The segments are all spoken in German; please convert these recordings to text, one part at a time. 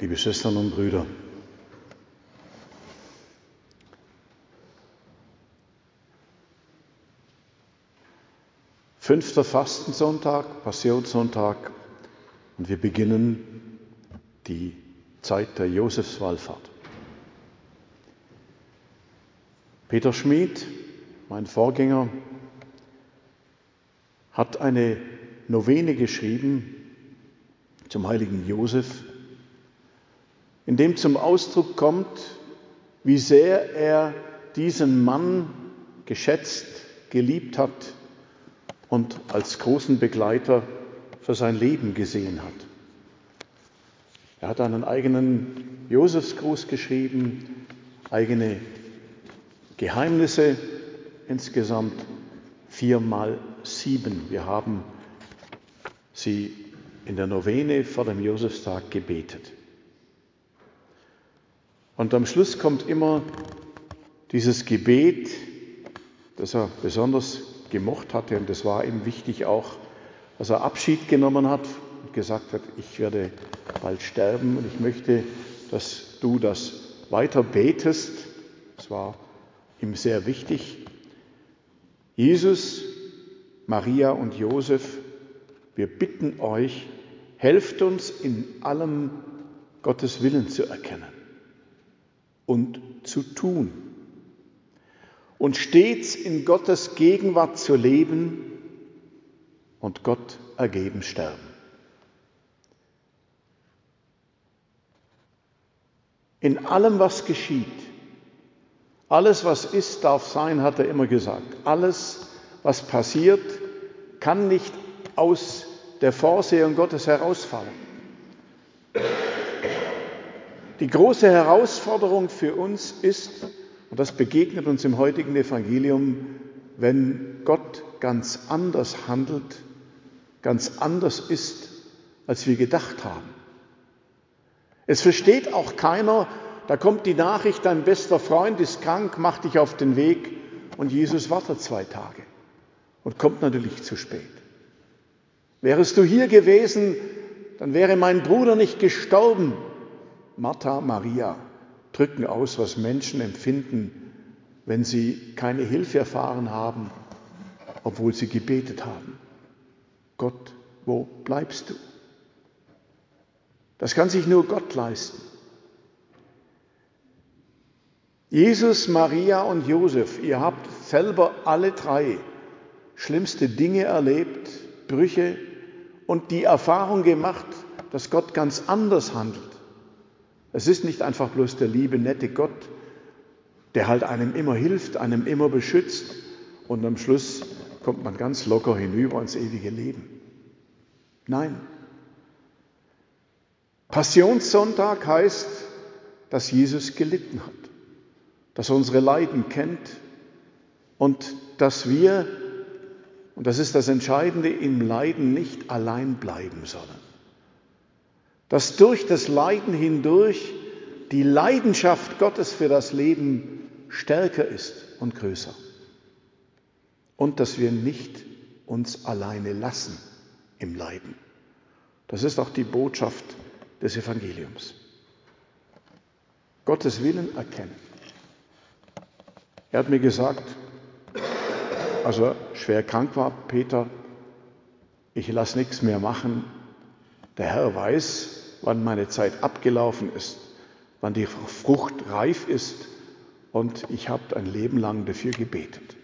liebe Schwestern und Brüder. Fünfter Fastensonntag, Passionssonntag, und wir beginnen die Zeit der Josefswallfahrt. Peter Schmid, mein Vorgänger, hat eine Novene geschrieben zum heiligen Josef, in dem zum Ausdruck kommt, wie sehr er diesen Mann geschätzt, geliebt hat und als großen Begleiter für sein Leben gesehen hat. Er hat einen eigenen Josefsgruß geschrieben, eigene Geheimnisse, insgesamt 4x7. Wir haben sie in der Novene vor dem Josefstag gebetet. Und am Schluss kommt immer dieses Gebet, das er besonders gemocht hatte, und das war ihm wichtig auch, dass er Abschied genommen hat und gesagt hat, ich werde bald sterben und ich möchte, dass du das weiter betest. Das war ihm sehr wichtig. Jesus, Maria und Josef, wir bitten euch, helft uns in allem Gottes Willen zu erkennen und zu tun und stets in Gottes Gegenwart zu leben und Gott ergeben sterben. In allem, was geschieht, alles, was ist, darf sein, hat er immer gesagt. Alles, was passiert, kann nicht aus der Vorsehung Gottes herausfallen. Die große Herausforderung für uns ist, und das begegnet uns im heutigen Evangelium, wenn Gott ganz anders handelt, ganz anders ist, als wir gedacht haben. Es versteht auch keiner, da kommt die Nachricht, dein bester Freund ist krank, mach dich auf den Weg, und Jesus wartet 2 Tage und kommt natürlich zu spät. Wärest du hier gewesen, dann wäre mein Bruder nicht gestorben. Martha, Maria drücken aus, was Menschen empfinden, wenn sie keine Hilfe erfahren haben, obwohl sie gebetet haben. Gott, wo bleibst du? Das kann sich nur Gott leisten. Jesus, Maria und Josef, ihr habt selber alle 3 schlimmste Dinge erlebt, Brüche, und die Erfahrung gemacht, dass Gott ganz anders handelt. Es ist nicht einfach bloß der liebe, nette Gott, der halt einem immer hilft, einem immer beschützt, und am Schluss kommt man ganz locker hinüber ins ewige Leben. Nein. Passionssonntag heißt, dass Jesus gelitten hat, dass er unsere Leiden kennt und dass wir, und das ist das Entscheidende, im Leiden nicht allein bleiben sollen. Dass durch das Leiden hindurch die Leidenschaft Gottes für das Leben stärker ist und größer. Und dass wir nicht uns alleine lassen im Leiden. Das ist auch die Botschaft des Evangeliums. Gottes Willen erkennen. Er hat mir gesagt, als er schwer krank war, Peter, ich lasse nichts mehr machen. Der Herr weiß, wann meine Zeit abgelaufen ist, wann die Frucht reif ist, und ich habe ein Leben lang dafür gebetet.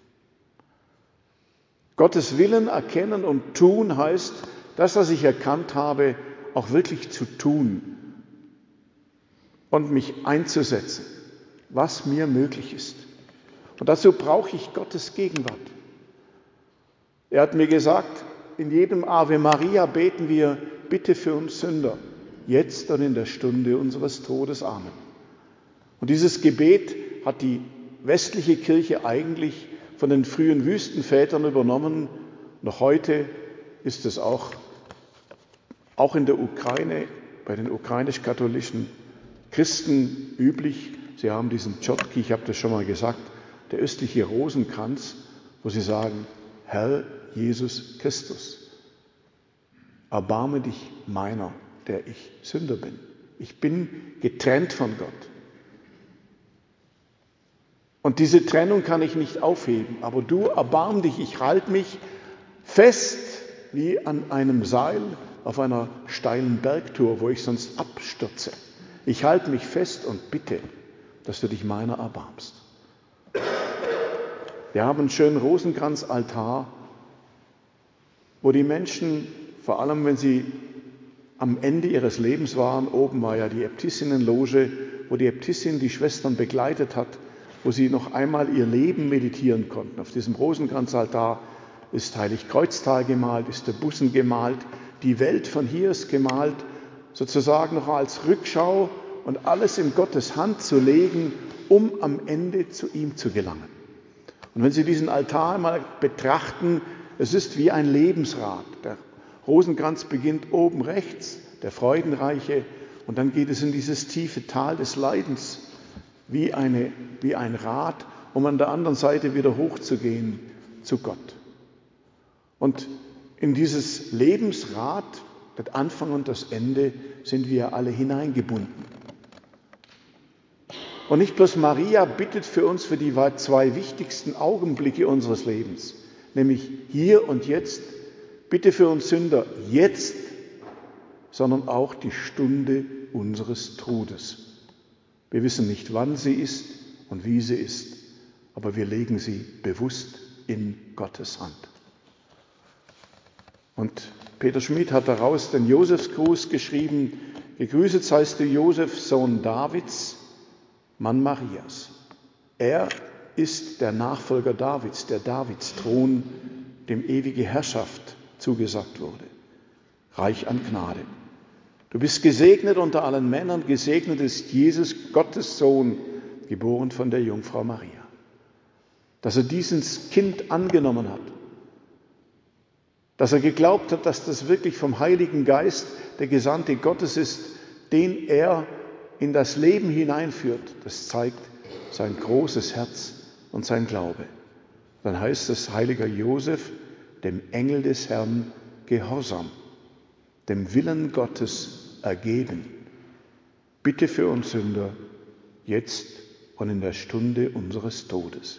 Gottes Willen erkennen und tun heißt, das, was ich erkannt habe, auch wirklich zu tun und mich einzusetzen, was mir möglich ist. Und dazu brauche ich Gottes Gegenwart. Er hat mir gesagt, in jedem Ave Maria beten wir, bitte für uns Sünder, jetzt und in der Stunde unseres Todes. Amen. Und dieses Gebet hat die westliche Kirche eigentlich von den frühen Wüstenvätern übernommen. Noch heute ist es auch in der Ukraine, bei den ukrainisch-katholischen Christen üblich. Sie haben diesen Tschotki, ich habe das schon mal gesagt, der östliche Rosenkranz, wo sie sagen, Herr Jesus Christus, erbarme dich meiner, der ich Sünder bin. Ich bin getrennt von Gott. Und diese Trennung kann ich nicht aufheben. Aber du, erbarm dich, ich halte mich fest wie an einem Seil auf einer steilen Bergtour, wo ich sonst abstürze. Ich halte mich fest und bitte, dass du dich meiner erbarmst. Wir haben einen schönen Rosenkranzaltar, wo die Menschen, vor allem wenn sie am Ende ihres Lebens waren, oben war ja die Äbtissinnenloge, wo die Äbtissin die Schwestern begleitet hat, wo sie noch einmal ihr Leben meditieren konnten. Auf diesem Rosenkranzaltar ist Heiligkreuztal gemalt, ist der Bussen gemalt, die Welt von hier ist gemalt, sozusagen noch als Rückschau und alles in Gottes Hand zu legen, um am Ende zu ihm zu gelangen. Und wenn Sie diesen Altar einmal betrachten, es ist wie ein Lebensrad. Der Rosenkranz beginnt oben rechts, der Freudenreiche, und dann geht es in dieses tiefe Tal des Leidens, wie ein Rad, um an der anderen Seite wieder hochzugehen zu Gott. Und in dieses Lebensrad, das Anfang und das Ende, sind wir alle hineingebunden. Und nicht bloß Maria bittet für uns für die 2 wichtigsten Augenblicke unseres Lebens, nämlich hier und jetzt, bitte für uns Sünder jetzt, sondern auch die Stunde unseres Todes. Wir wissen nicht, wann sie ist und wie sie ist, aber wir legen sie bewusst in Gottes Hand. Und Peter Schmid hat daraus den Josefsgruß geschrieben: Gegrüßet seist du, Josef, Sohn Davids, Mann Marias. Er ist der Nachfolger Davids, der Davidsthron, dem ewige Herrschaft zugesagt wurde, reich an Gnade. Du bist gesegnet unter allen Männern, gesegnet ist Jesus, Gottes Sohn, geboren von der Jungfrau Maria. Dass er dieses Kind angenommen hat, dass er geglaubt hat, dass das wirklich vom Heiligen Geist der Gesandte Gottes ist, den er in das Leben hineinführt, das zeigt sein großes Herz und sein Glaube. Dann heißt es, heiliger Josef, dem Engel des Herrn gehorsam, dem Willen Gottes ergeben. Bitte für uns Sünder, jetzt und in der Stunde unseres Todes.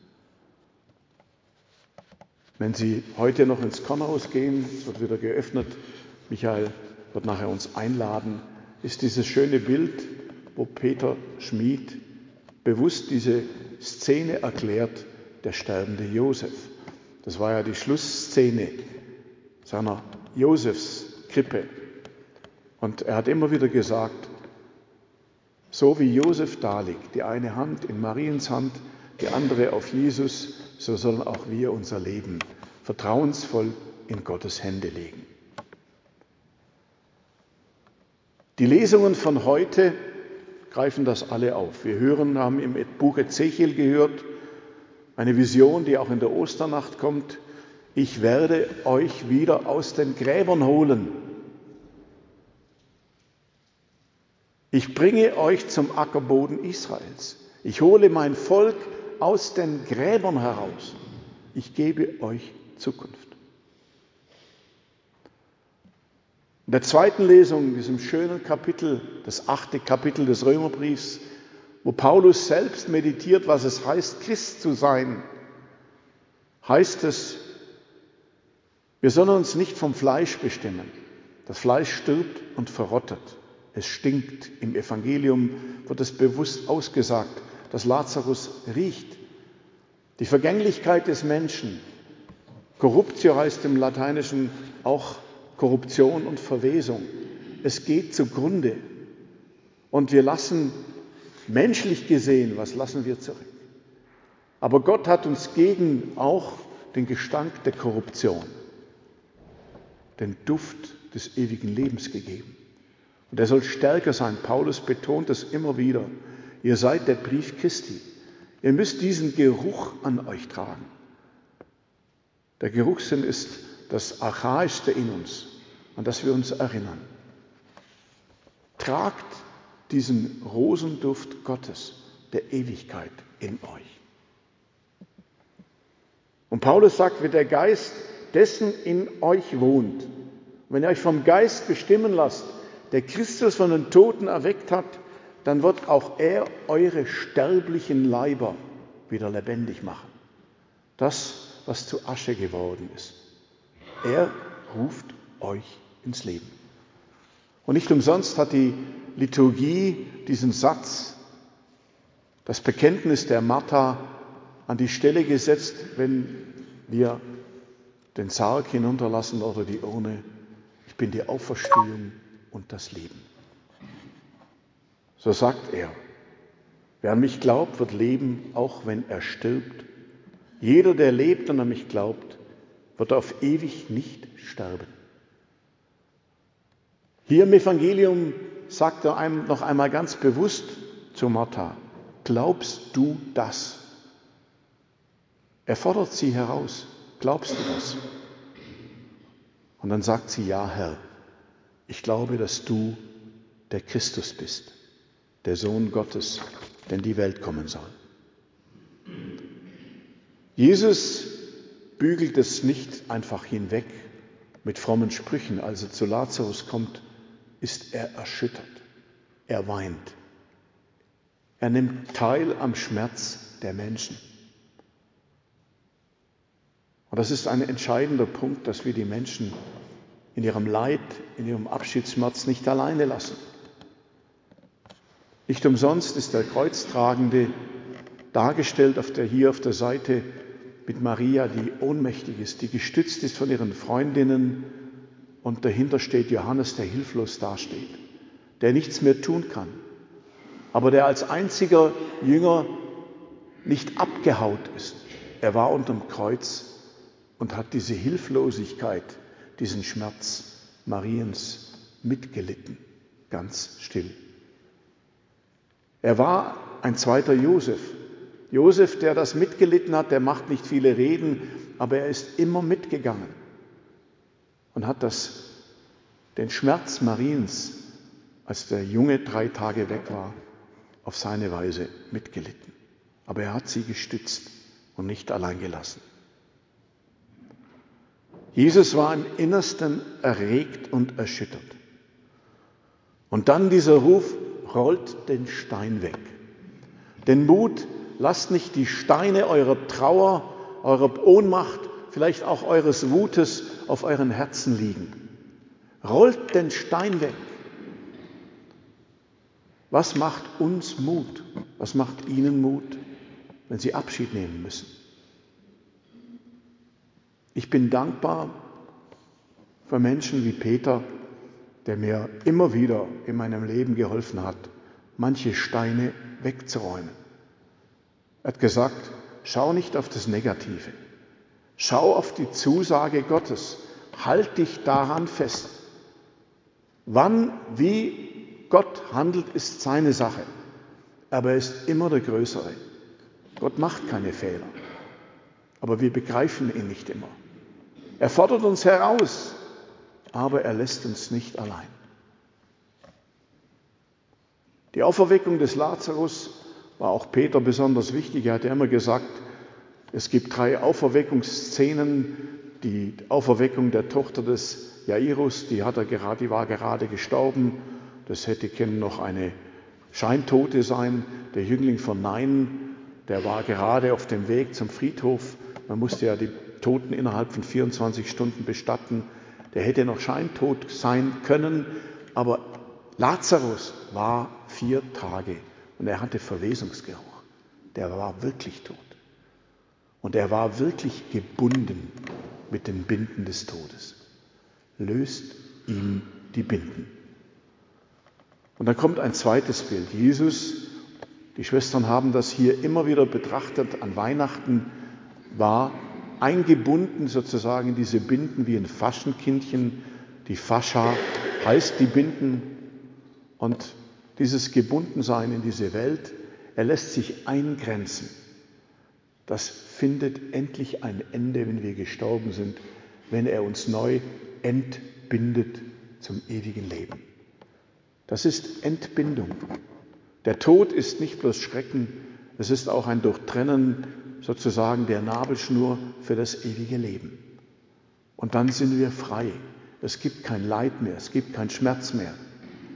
Wenn Sie heute noch ins Kornhaus gehen, es wird wieder geöffnet, Michael wird nachher uns einladen, ist dieses schöne Bild, wo Peter Schmid bewusst diese Szene erklärt, der sterbende Josef. Das war ja die Schlussszene seiner Josefskrippe. Und er hat immer wieder gesagt, so wie Josef da liegt, die eine Hand in Mariens Hand, die andere auf Jesus, so sollen auch wir unser Leben vertrauensvoll in Gottes Hände legen. Die Lesungen von heute greifen das alle auf. Wir haben im Buch Ezechiel gehört, eine Vision, die auch in der Osternacht kommt. Ich werde euch wieder aus den Gräbern holen. Ich bringe euch zum Ackerboden Israels. Ich hole mein Volk aus den Gräbern heraus. Ich gebe euch Zukunft. In der zweiten Lesung, in diesem schönen Kapitel, das 8. Kapitel des Römerbriefs, wo Paulus selbst meditiert, was es heißt, Christ zu sein, heißt es, wir sollen uns nicht vom Fleisch bestimmen. Das Fleisch stirbt und verrottet. Es stinkt. Im Evangelium wird es bewusst ausgesagt, dass Lazarus riecht. Die Vergänglichkeit des Menschen, Corruptio heißt im Lateinischen auch Korruption und Verwesung. Es geht zugrunde. Und wir lassen, menschlich gesehen, was lassen wir zurück? Aber Gott hat uns gegen auch den Gestank der Korruption, den Duft des ewigen Lebens gegeben. Und er soll stärker sein. Paulus betont es immer wieder. Ihr seid der Brief Christi. Ihr müsst diesen Geruch an euch tragen. Der Geruchssinn ist das Archaischste in uns, an das wir uns erinnern. Tragt diesen Rosenduft Gottes, der Ewigkeit, in euch. Und Paulus sagt, wenn der Geist dessen in euch wohnt, wenn ihr euch vom Geist bestimmen lasst, der Christus von den Toten erweckt hat, dann wird auch er eure sterblichen Leiber wieder lebendig machen. Das, was zu Asche geworden ist. Er ruft euch ins Leben. Und nicht umsonst hat die Liturgie diesen Satz, das Bekenntnis der Martha, an die Stelle gesetzt, wenn wir den Sarg hinunterlassen oder die Urne. Ich bin die Auferstehung und das Leben. So sagt er, wer an mich glaubt, wird leben, auch wenn er stirbt. Jeder, der lebt und an mich glaubt, wird auf ewig nicht sterben. Hier im Evangelium sagt er einem noch einmal ganz bewusst zu Martha, glaubst du das? Er fordert sie heraus, glaubst du das? Und dann sagt sie, ja Herr, ich glaube, dass du der Christus bist, der Sohn Gottes, der in die Welt kommen soll. Jesus bügelt es nicht einfach hinweg mit frommen Sprüchen. Als er zu Lazarus kommt, ist er erschüttert. Er weint. Er nimmt teil am Schmerz der Menschen. Und das ist ein entscheidender Punkt, dass wir die Menschen in ihrem Leid, in ihrem Abschiedsschmerz nicht alleine lassen. Nicht umsonst ist der Kreuztragende dargestellt hier auf der Seite mit Maria, die ohnmächtig ist, die gestützt ist von ihren Freundinnen, und dahinter steht Johannes, der hilflos dasteht, der nichts mehr tun kann, aber der als einziger Jünger nicht abgehaut ist. Er war unterm Kreuz und hat diese Hilflosigkeit, diesen Schmerz Mariens mitgelitten, ganz still. Er war ein zweiter Josef. Josef, der das mitgelitten hat, der macht nicht viele Reden, aber er ist immer mitgegangen und hat den Schmerz Mariens, als der Junge 3 Tage weg war, auf seine Weise mitgelitten. Aber er hat sie gestützt und nicht allein gelassen. Jesus war im Innersten erregt und erschüttert. Und dann dieser Ruf, rollt den Stein weg. Den Mut, lasst nicht die Steine eurer Trauer, eurer Ohnmacht, vielleicht auch eures Wutes auf euren Herzen liegen. Rollt den Stein weg. Was macht uns Mut? Was macht Ihnen Mut, wenn Sie Abschied nehmen müssen? Ich bin dankbar für Menschen wie Peter, der mir immer wieder in meinem Leben geholfen hat, manche Steine wegzuräumen. Er hat gesagt, schau nicht auf das Negative, schau auf die Zusage Gottes, halt dich daran fest. Wann, wie Gott handelt, ist seine Sache, aber er ist immer der Größere. Gott macht keine Fehler, aber wir begreifen ihn nicht immer. Er fordert uns heraus, aber er lässt uns nicht allein. Die Auferweckung des Lazarus war auch Peter besonders wichtig. Er hat ja immer gesagt, es gibt 3 Auferweckungsszenen. Die Auferweckung der Tochter des Jairus, die war gerade gestorben. Das können noch eine Scheintote sein. Der Jüngling von Nain, der war gerade auf dem Weg zum Friedhof. Man musste ja die Toten innerhalb von 24 Stunden bestatten. Der hätte noch scheintot sein können, aber Lazarus war 4 Tage und er hatte Verwesungsgeruch. Der war wirklich tot. Und er war wirklich gebunden mit den Binden des Todes. Löst ihm die Binden. Und dann kommt ein zweites Bild. Jesus, die Schwestern haben das hier immer wieder betrachtet, an Weihnachten war eingebunden sozusagen in diese Binden wie ein Faschenkindchen. Die Fascha heißt die Binden. Und dieses Gebundensein in diese Welt, er lässt sich eingrenzen. Das findet endlich ein Ende, wenn wir gestorben sind, wenn er uns neu entbindet zum ewigen Leben. Das ist Entbindung. Der Tod ist nicht bloß Schrecken, es ist auch ein Durchtrennen sozusagen der Nabelschnur für das ewige Leben. Und dann sind wir frei. Es gibt kein Leid mehr, es gibt keinen Schmerz mehr.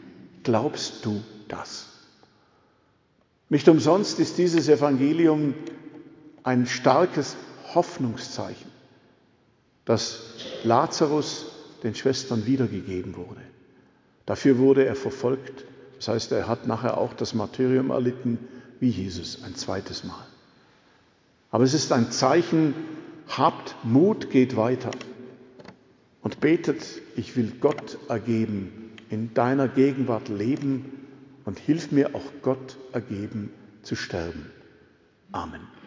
Glaubst du das? Nicht umsonst ist dieses Evangelium ein starkes Hoffnungszeichen, dass Lazarus den Schwestern wiedergegeben wurde. Dafür wurde er verfolgt. Das heißt, er hat nachher auch das Martyrium erlitten wie Jesus ein zweites Mal. Aber es ist ein Zeichen, habt Mut, geht weiter und betet, ich will Gott ergeben, in deiner Gegenwart leben und hilf mir auch Gott ergeben zu sterben. Amen.